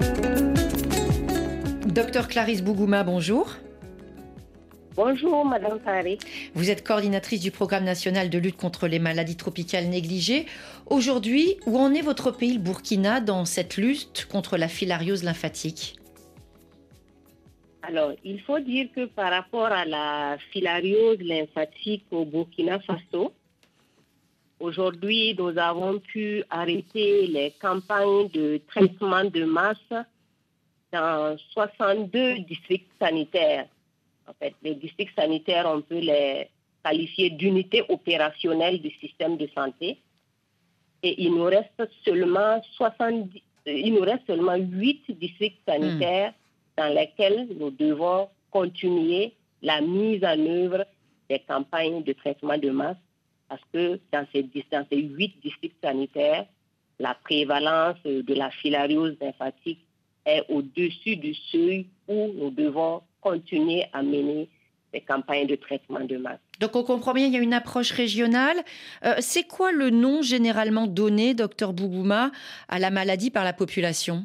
Docteur Clarisse Bougouma, bonjour. Bonjour, Madame Faré. Vous êtes coordinatrice du programme national de lutte contre les maladies tropicales négligées. Aujourd'hui, où en est votre pays, le Burkina, dans cette lutte contre la filariose lymphatique ? Alors, il faut dire que par rapport à la filariose lymphatique au Burkina Faso, aujourd'hui, nous avons pu arrêter les campagnes de traitement de masse dans 62 districts sanitaires. En fait, les districts sanitaires, on peut les qualifiée d'unité opérationnelle du système de santé. Et il nous reste seulement 8 districts sanitaires dans lesquels nous devons continuer la mise en œuvre des campagnes de traitement de masse, parce que dans ces 8 districts sanitaires, la prévalence de la filariose lymphatique est au-dessus du seuil où nous devons continuer à mener des campagnes de traitement de masse. Donc on comprend bien, il y a une approche régionale. C'est quoi le nom généralement donné, Dr Bougouma, à la maladie par la population?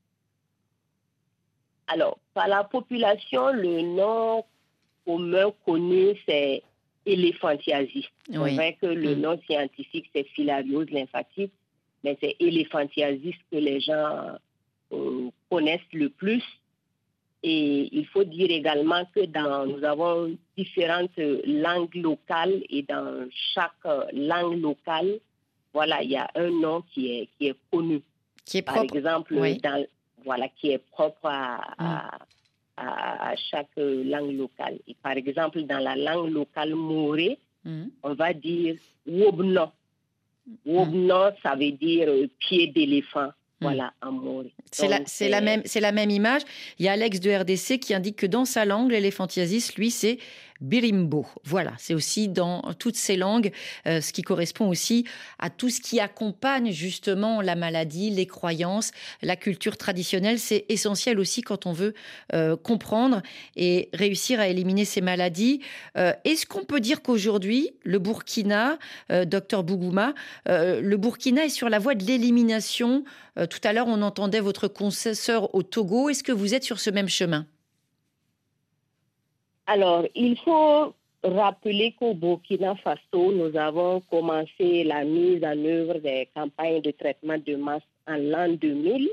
Alors, par la population, le nom commun connu, c'est éléphantiasis. C'est vrai que le nom scientifique, c'est filariose lymphatique, mais c'est éléphantiasis que les gens connaissent le plus. Et il faut dire également que nous avons différentes langues locales, et dans chaque langue locale, voilà, il y a un nom qui est connu. Qui est propre. Par exemple, qui est propre à chaque langue locale. Et par exemple, dans la langue locale morée, on va dire wobno. Wobno, ça veut dire pied d'éléphant. Voilà, en morée. C'est la même image. Il y a Alex de RDC qui indique que dans sa langue, l'éléphantiasis, lui, c'est birimbo. Voilà, c'est aussi dans toutes ces langues, ce qui correspond aussi à tout ce qui accompagne justement la maladie, les croyances, la culture traditionnelle. C'est essentiel aussi quand on veut comprendre et réussir à éliminer ces maladies. Est-ce qu'on peut dire qu'aujourd'hui, le Burkina, Dr Bougouma, le Burkina est sur la voie de l'élimination? Tout à l'heure, on entendait votre consoeur au Togo. Est-ce que vous êtes sur ce même chemin? Alors, il faut rappeler qu'au Burkina Faso, nous avons commencé la mise en œuvre des campagnes de traitement de masse en l'an 2000.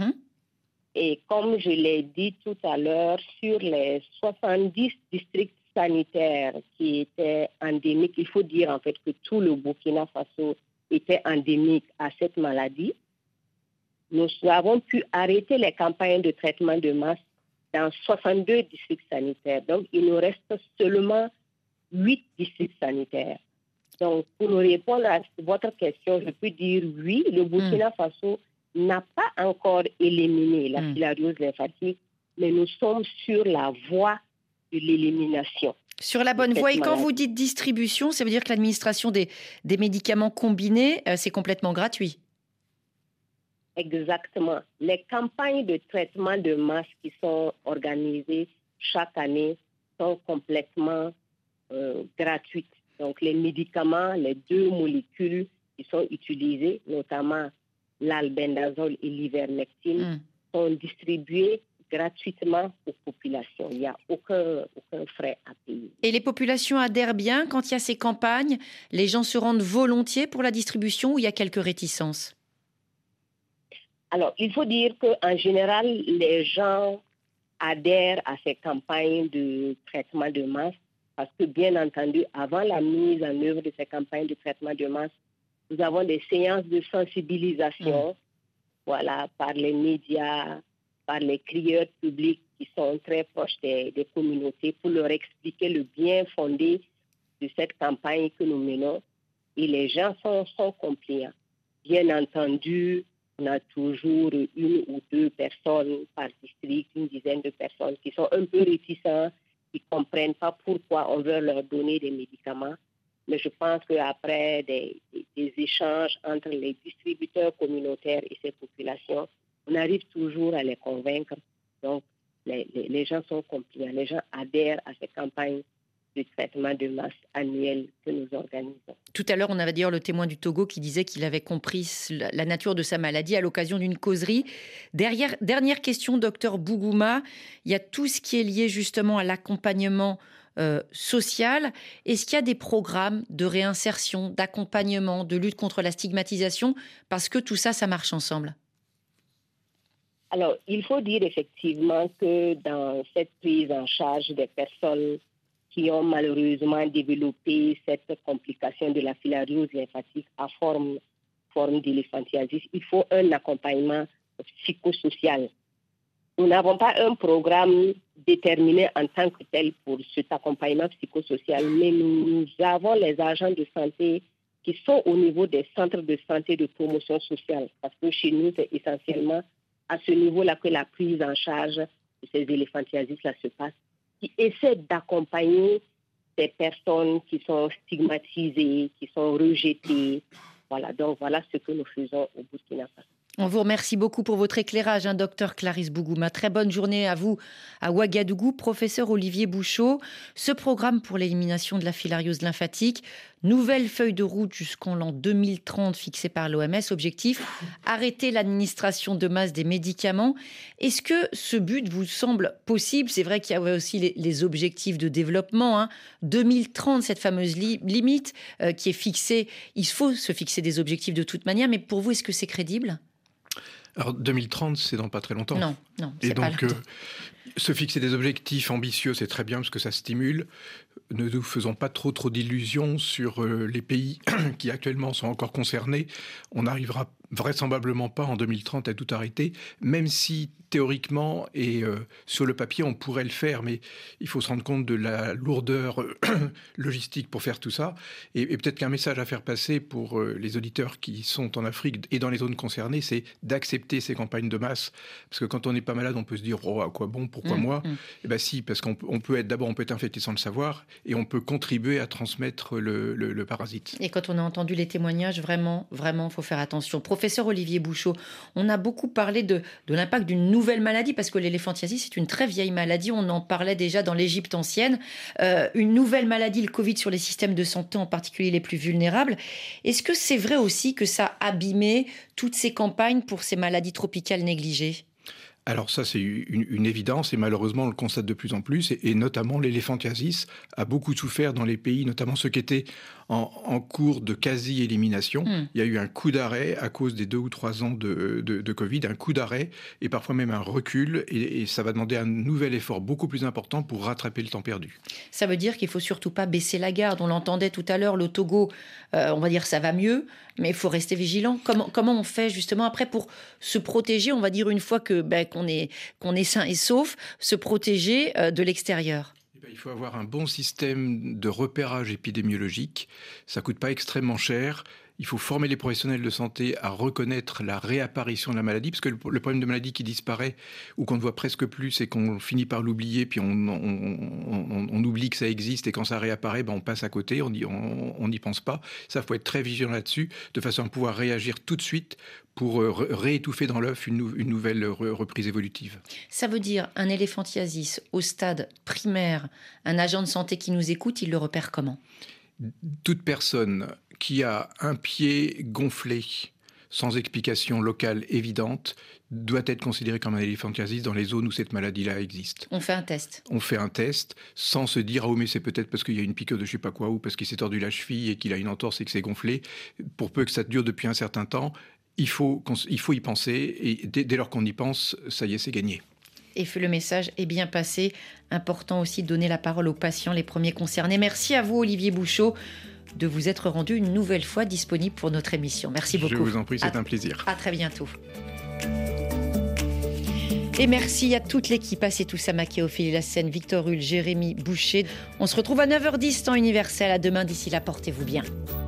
Et comme je l'ai dit tout à l'heure, sur les 70 districts sanitaires qui étaient endémiques, il faut dire en fait que tout le Burkina Faso était endémique à cette maladie. Nous avons pu arrêter les campagnes de traitement de masse dans 62 districts sanitaires. Donc, il nous reste seulement 8 districts sanitaires. Donc, pour nous répondre à votre question, je peux dire oui, le Burkina Faso n'a pas encore éliminé la filariose lymphatique, mais nous sommes sur la voie de l'élimination. Sur la bonne voie. Et quand vous dites distribution, ça veut dire que l'administration des médicaments combinés, c'est complètement gratuit? Exactement. Les campagnes de traitement de masse qui sont organisées chaque année sont complètement gratuites. Donc, les médicaments, les 2 molécules qui sont utilisées, notamment l'albendazole et l'ivermectine, sont distribuées gratuitement aux populations. Il n'y a aucun frais à payer. Et les populations adhèrent bien quand il y a ces campagnes? Les gens se rendent volontiers pour la distribution ou il y a quelques réticences? Alors, il faut dire qu'en général, les gens adhèrent à ces campagnes de traitement de masse parce que, bien entendu, avant la mise en œuvre de ces campagnes de traitement de masse, nous avons des séances de sensibilisation, par les médias, par les crieurs publics qui sont très proches des communautés pour leur expliquer le bien fondé de cette campagne que nous menons. Et les gens sont compliants. Bien entendu, on a toujours 1 ou 2 personnes par district, une dizaine de personnes qui sont un peu réticents, qui ne comprennent pas pourquoi on veut leur donner des médicaments. Mais je pense qu'après des échanges entre les distributeurs communautaires et ces populations, on arrive toujours à les convaincre. Donc, les gens sont compliants. Les gens adhèrent à ces campagnes de traitement de masse annuel que nous organisons. Tout à l'heure, on avait d'ailleurs le témoin du Togo qui disait qu'il avait compris la nature de sa maladie à l'occasion d'une causerie. Dernière question, docteur Bougouma. Il y a tout ce qui est lié justement à l'accompagnement social. Est-ce qu'il y a des programmes de réinsertion, d'accompagnement, de lutte contre la stigmatisation? Parce que tout ça, ça marche ensemble. Alors, il faut dire effectivement que dans cette prise en charge des personnes qui ont malheureusement développé cette complication de la filariose lymphatique à forme d'éléphantiasis, il faut un accompagnement psychosocial. Nous n'avons pas un programme déterminés en tant que tels pour cet accompagnement psychosocial, mais nous avons les agents de santé qui sont au niveau des centres de santé de promotion sociale, parce que chez nous, c'est essentiellement à ce niveau-là que la prise en charge de ces éléphantiasis-là se passe, qui essaient d'accompagner ces personnes qui sont stigmatisées, qui sont rejetées. Voilà, donc voilà ce que nous faisons au Burkina Faso. On vous remercie beaucoup pour votre éclairage, Dr Clarisse Bougouma. Très bonne journée à vous à Ouagadougou. Professeur Olivier Bouchot, ce programme pour l'élimination de la filariose lymphatique, nouvelle feuille de route jusqu'en l'an 2030 fixée par l'OMS. Objectif, arrêter l'administration de masse des médicaments. Est-ce que ce but vous semble possible ? C'est vrai qu'il y a aussi les objectifs de développement. 2030, cette fameuse limite qui est fixée. Il faut se fixer des objectifs de toute manière, mais pour vous, est-ce que c'est crédible ? Alors 2030, c'est dans pas très longtemps. Non, c'est et pas donc, se fixer des objectifs ambitieux, c'est très bien parce que ça stimule. Ne nous faisons pas trop d'illusions sur les pays qui actuellement sont encore concernés. On n'arrivera vraisemblablement pas en 2030 à tout arrêter, même si théoriquement et sur le papier on pourrait le faire, mais il faut se rendre compte de la lourdeur logistique pour faire tout ça. Et peut-être qu'un message à faire passer pour les auditeurs qui sont en Afrique et dans les zones concernées, c'est d'accepter ces campagnes de masse. Parce que quand on n'est pas malade, on peut se dire « Oh, à quoi bon ? Pourquoi moi ?» Eh bien si, parce qu'on peut être infecté sans le savoir et on peut contribuer à transmettre le parasite. Et quand on a entendu les témoignages, vraiment, il faut faire attention. Professeur Olivier Bouchot, on a beaucoup parlé de l'impact d'une nouvelle maladie, parce que l'éléphantiasis, c'est une très vieille maladie. On en parlait déjà dans l'Égypte ancienne. Une nouvelle maladie, le Covid, sur les systèmes de santé, en particulier les plus vulnérables. Est-ce que c'est vrai aussi que ça a abîmé toutes ces campagnes pour ces maladies tropicales négligées ? Alors ça, c'est une évidence et malheureusement, on le constate de plus en plus. Et notamment, l'éléphantiasis a beaucoup souffert dans les pays, notamment ceux qui étaient en cours de quasi-élimination. Il y a eu un coup d'arrêt à cause des 2 ou 3 ans de Covid, un coup d'arrêt et parfois même un recul. Et ça va demander un nouvel effort beaucoup plus important pour rattraper le temps perdu. Ça veut dire qu'il ne faut surtout pas baisser la garde. On l'entendait tout à l'heure, le Togo, on va dire ça va mieux, mais il faut rester vigilant. Comment on fait justement après pour se protéger, on va dire une fois qu'on est sain et sauf, se protéger de l'extérieur? Il faut avoir un bon système de repérage épidémiologique. Ça ne coûte pas extrêmement cher. Il faut former les professionnels de santé à reconnaître la réapparition de la maladie, parce que le problème de maladie qui disparaît ou qu'on ne voit presque plus, c'est qu'on finit par l'oublier, puis on oublie que ça existe, et quand ça réapparaît, on passe à côté, on n'y pense pas. Ça, il faut être très vigilant là-dessus, de façon à pouvoir réagir tout de suite pour réétouffer dans l'œuf une nouvelle reprise évolutive. Ça veut dire un éléphantiasis au stade primaire, un agent de santé qui nous écoute, il le repère comment ? Toute personne qui a un pied gonflé, sans explication locale évidente, doit être considérée comme un éléphantiasis dans les zones où cette maladie-là existe. On fait un test. On fait un test sans se dire « Ah oui, mais c'est peut-être parce qu'il y a une piqûre de je sais pas quoi, ou parce qu'il s'est tordu la cheville et qu'il a une entorse et que c'est gonflé ». Pour peu que ça dure depuis un certain temps, il faut y penser, et dès lors qu'on y pense, ça y est, c'est gagné. Et le message est bien passé. Important aussi de donner la parole aux patients, les premiers concernés. Merci à vous, Olivier Bouchot, de vous être rendu une nouvelle fois disponible pour notre émission. Merci beaucoup. Je vous en prie, c'est un plaisir. À très bientôt. Et merci à toute l'équipe, Assetou Samake, Ophélie Lassène, Victor Hull, Jérémy Boucher. On se retrouve à 9h10 temps universel. À demain, d'ici là, portez-vous bien.